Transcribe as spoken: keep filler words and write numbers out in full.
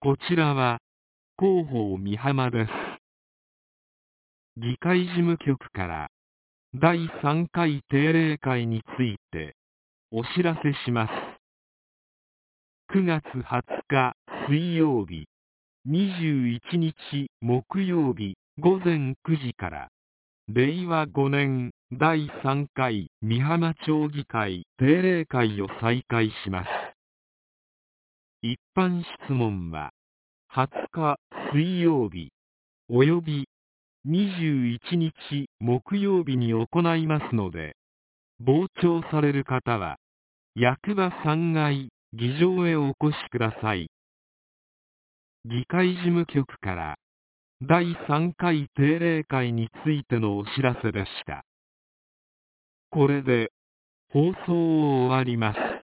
こちらは広報美浜です。議会事務局からだいさんかい定例会についてお知らせします。くがつはつか水曜日、にじゅういちにち木曜日ごぜんくじかられいわごねんだいさんかい美浜町議会定例会を再開します。一般質問ははつか水曜日およびにじゅういちにち木曜日に行いますので、傍聴される方は役場さんがい議場へお越しください。議会事務局からだいさんかい定例会についてのお知らせでした。これで放送を終わります。